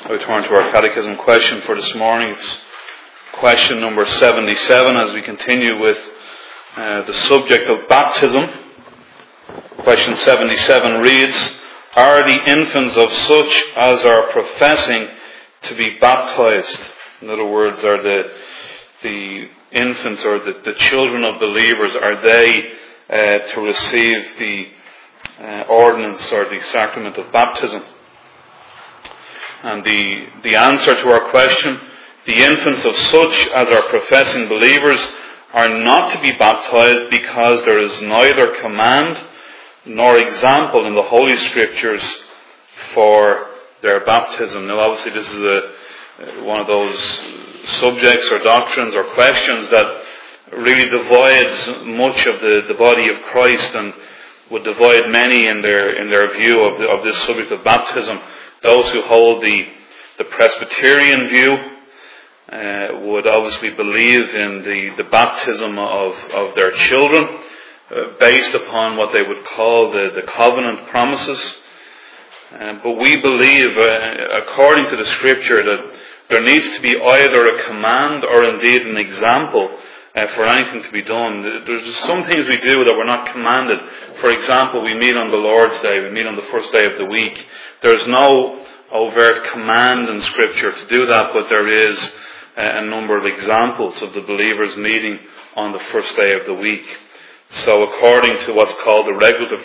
We turn to our catechism question for this morning. It's question number 77 as we continue with the subject of baptism. Question 77 reads, "Are the infants of such as are professing to be baptized?" In other words, are the infants or the children of believers, are they to receive the ordinance or the sacrament of baptism? And the answer to our question, the infants of such as are professing believers are not to be baptized because there is neither command nor example in the Holy Scriptures for their baptism. Now obviously this is one of those subjects or doctrines or questions that really divides much of the body of Christ and would divide many in their view of this subject of baptism. Those who hold the Presbyterian view would obviously believe in the baptism of their children based upon what they would call the covenant promises. But we believe, according to the Scripture, that there needs to be either a command or indeed an example for anything to be done. There's just some things we do that we're not commanded. For example, we meet on the Lord's Day, we meet on the first day of the week. There's no overt command in Scripture to do that, but there is a number of examples of the believers meeting on the first day of the week. So according to what's called the regulative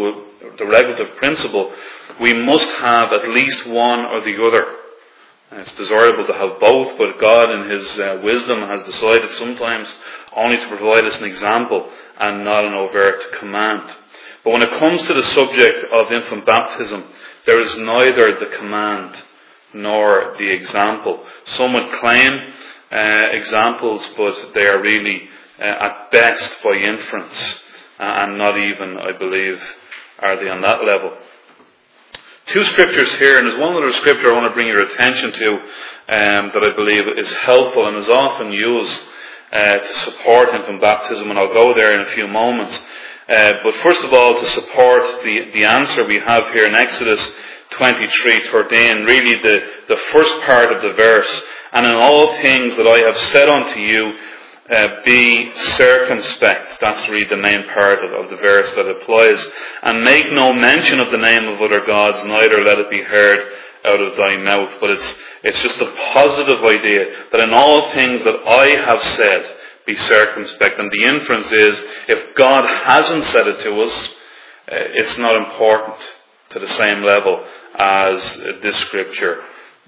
principle, we must have at least one or the other. It's desirable to have both, but God in His wisdom has decided sometimes only to provide us an example and not an overt command. But when it comes to the subject of infant baptism, there is neither the command nor the example. Some would claim examples, but they are really at best by inference, and not even, I believe, are they on that level. Two scriptures here, and there's one other scripture I want to bring your attention to that I believe is helpful and is often used to support infant baptism, and I'll go there in a few moments. But first of all, to support the answer we have here in Exodus 23:13, really the first part of the verse, "And in all things that I have said unto you, be circumspect." That's really the main part of the verse that applies. "And make no mention of the name of other gods, neither let it be heard out of thy mouth." But it's just a positive idea that in all things that I have said, be circumspect. And the inference is, if God hasn't said it to us, it's not important to the same level as this scripture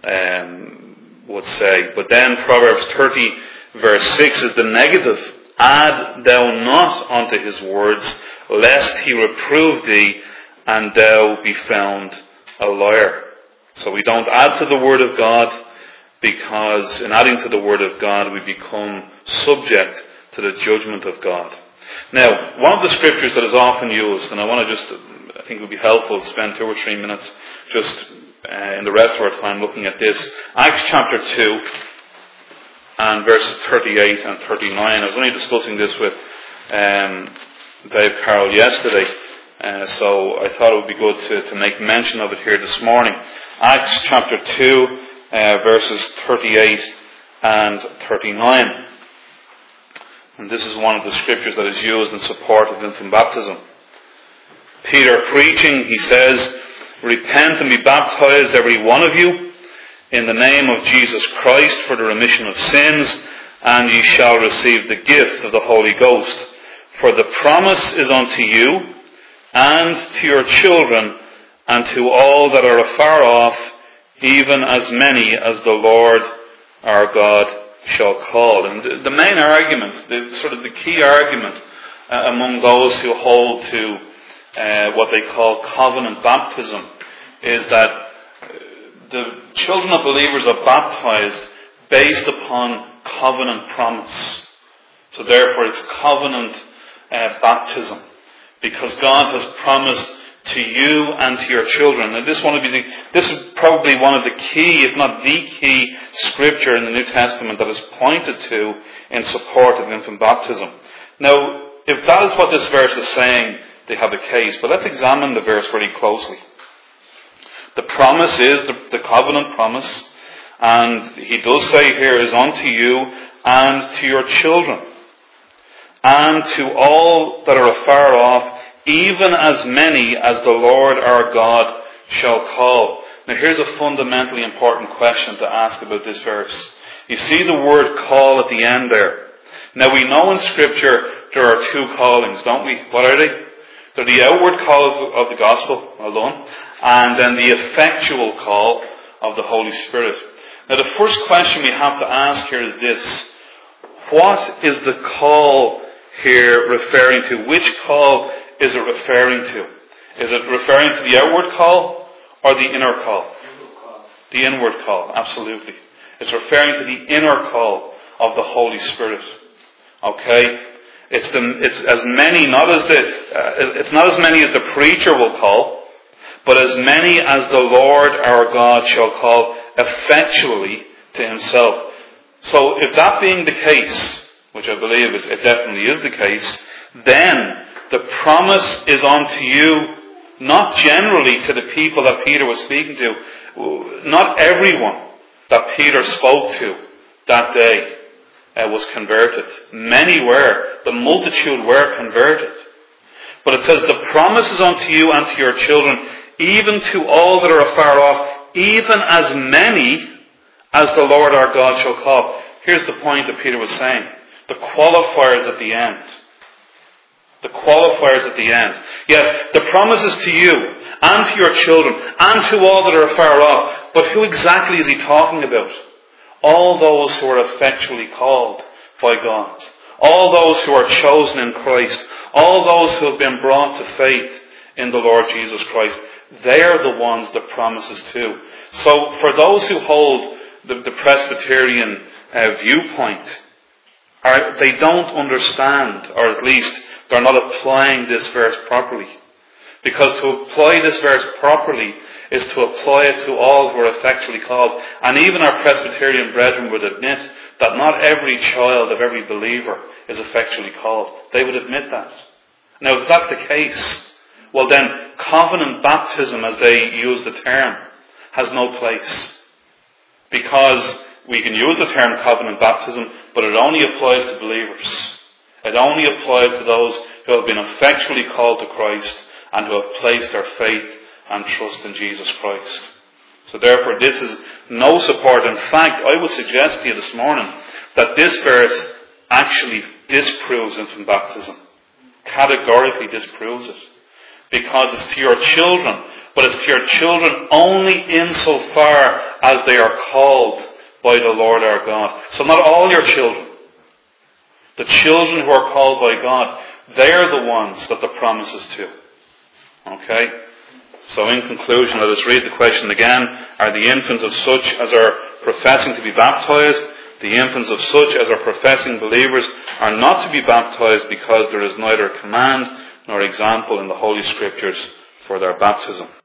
would say. But then Proverbs 30 verse 6 is the negative. "Add thou not unto his words, lest he reprove thee, and thou be found a liar." So we don't add to the word of God, because in adding to the word of God we become subject to the judgment of God. Now, one of the scriptures that is often used, and I think it would be helpful to spend 2 or 3 minutes just in the rest of our time looking at this. Acts chapter 2 and verses 38 and 39. I was only discussing this with Dave Carroll yesterday, so I thought it would be good to make mention of it here this morning. Acts chapter 2, verses 38 and 39. And this is one of the scriptures that is used in support of infant baptism. Peter preaching, he says, "Repent and be baptized, every one of you, in the name of Jesus Christ for the remission of sins, and ye shall receive the gift of the Holy Ghost. For the promise is unto you, and to your children, and to all that are afar off, even as many as the Lord our God shall call." And the main argument, the key argument among those who hold to what they call covenant baptism, is that the children of believers are baptized based upon covenant promise. So therefore it's covenant baptism, because God has promised to you and to your children. And this is probably one of the key, if not the key, scripture in the New Testament that is pointed to in support of infant baptism. Now, if that is what this verse is saying, they have a case. But let's examine the verse very closely. The promise is the covenant promise. And he does say here, is unto you and to your children, and to all that are afar off, even as many as the Lord our God shall call. Now here's a fundamentally important question to ask about this verse. You see the word call at the end there. Now we know in Scripture there are two callings, don't we? What are they? They're the outward call of the gospel alone, and then the effectual call of the Holy Spirit. Now the first question we have to ask here is this. What is the call here referring to? Which call is it referring to? Is it referring to the outward call or the inner call? The inward call, absolutely. It's referring to the inner call of the Holy Spirit. Okay? It's as many, it's not as many as the preacher will call, but as many as the Lord our God shall call effectually to himself. So if that being the case, which I believe it definitely is the case, then the promise is unto you, not generally to the people that Peter was speaking to. Not everyone that Peter spoke to that day was converted. Many were. The multitude were converted. But it says, the promise is unto you and to your children, even to all that are afar off, even as many as the Lord our God shall call. Here's the point that Peter was saying. The qualifiers at the end. The qualifiers at the end. Yes, the promise is to you and to your children and to all that are afar off. But who exactly is he talking about? All those who are effectually called by God. All those who are chosen in Christ. All those who have been brought to faith in the Lord Jesus Christ. They are the ones the promise is to. So for those who hold the Presbyterian viewpoint, they don't understand, or at least they're not applying this verse properly. Because to apply this verse properly is to apply it to all who are effectually called. And even our Presbyterian brethren would admit that not every child of every believer is effectually called. They would admit that. Now if that's the case, well then covenant baptism, as they use the term, has no place. Because we can use the term covenant baptism, but it only applies to believers. It only applies to those who have been effectually called to Christ and who have placed their faith and trust in Jesus Christ. So therefore this is no support. In fact, I would suggest to you this morning that this verse actually disproves infant baptism. Categorically disproves it. Because it's to your children, but it's to your children only insofar as they are called by the Lord our God. So not all your children. The children who are called by God, they are the ones that the promise is to. Okay? So in conclusion, let us read the question again. Are the infants of such as are professing to be baptized? The infants of such as are professing believers are not to be baptized because there is neither command nor example in the Holy Scriptures for their baptism.